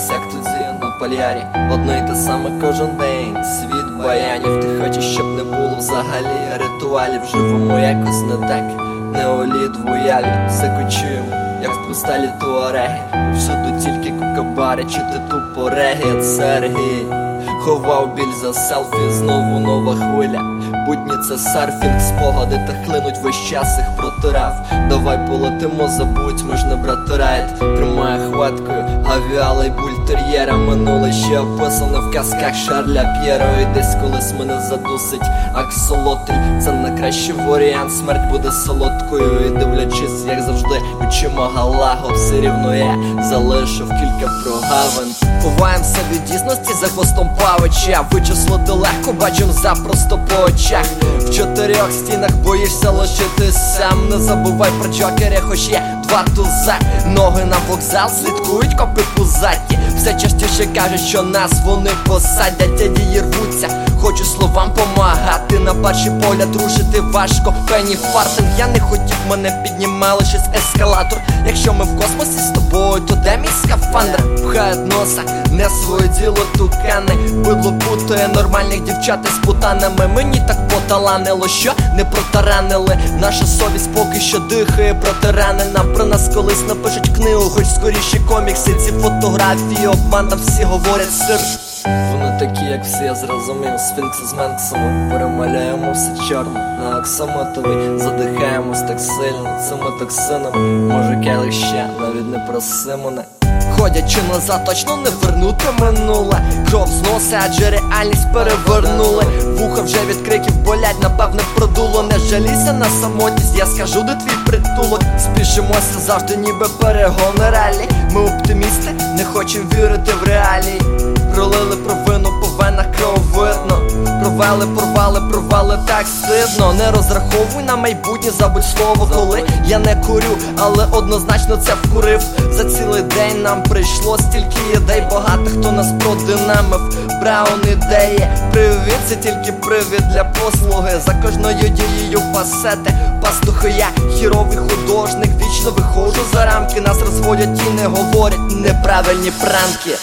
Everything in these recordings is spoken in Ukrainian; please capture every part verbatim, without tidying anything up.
нас, як тоді на полярі. Одно й те саме кожен день. Світ баянів, ти хочеш, щоб не було взагалі ритуалів. Живемо якось не так, неоліт в уяві. Закочуємо, як в постелі туареги. Всюди тільки кукабари, чи ти тупо регі. Сергій ховав біль за селфі, знову нова хвиля. Будні це серфінг, спогади та хлинуть весь час, їх протирав. Давай полетимо, забудь, ми ж не братерайт. Тримає хваткою авіала й бультер'єра. Минуле ще описано в казках Шарля П'єро. І десь колись мене задусить аксолотль. Це найкращий варіант, смерть буде солодкою. І дивлячись, як завжди, очима Галаго. Все рівно я залишив кілька прогавин. Ховаємося від дійсності за хвостом павича. Вичислити легко, бачим запросто по очах. В чотирьох стінах боїшся лишитись сам. Не забувай про джокери, хоч є два туза. Ноги на вокзал, слідкують копи пузаті. Все частіше кажуть, що нас вони посадять. А дії рвуться, хочу словам помагати. На перший погляд рушити важко, пені фартинг. Я не хотів, мене піднімали щось ескалатор. Якщо ми в космосі з тобою, то де мій скафандр? Пхають носа, не своє діло тукани. Бидло путає нормальних дівчат із путанами. Мені так поталанило, що не протаранили. Наша совість поки що дихає протиранена. Про нас колись напишуть книгу, хоч скоріше комікси. Ці фотографії обман, там всі говорять сир. Вони такі, як всі, я зрозумів. Сфінкси з менксами, перемаляємо все чорно на оксамитовий. Задихаємось так сильно цими токсинами. Може келих ще, навіть не проси мене. Ходячи назад, точно не вернути минуле. Кров з носа, адже реальність перевернули. Вуха вже від криків болять, напевне продуло. Не жалійся на самотність, я скажу, де твій притулок. Спішимося завжди, ніби перегони ралі. Ми оптимісти, не хочем вірити в реалії. Пролили провину по венах, кров видно. Провели, порвали, провали, так сидно. Не розраховуй на майбутнє, забудь слово коли. Я не курю, але однозначно це вкурив. За цілий день нам прийшло стільки ідей. Багато хто нас продинамив. Браун ідеї, привіт, це тільки привід для послуги. За кожною дією пасети, пастухи я, хіровий художник. Вічно виходжу за рамки, нас розводять і не говорять неправильні пранки.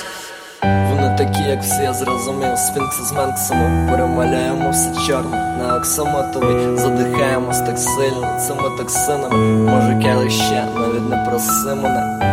Вони такі, як всі, я зрозумів. Сфінкси з менксами, перемаляємо все чорно на оксамитовий. Задихаємось так сильно цими токсинами. Може келих ще, навіть не проси мене.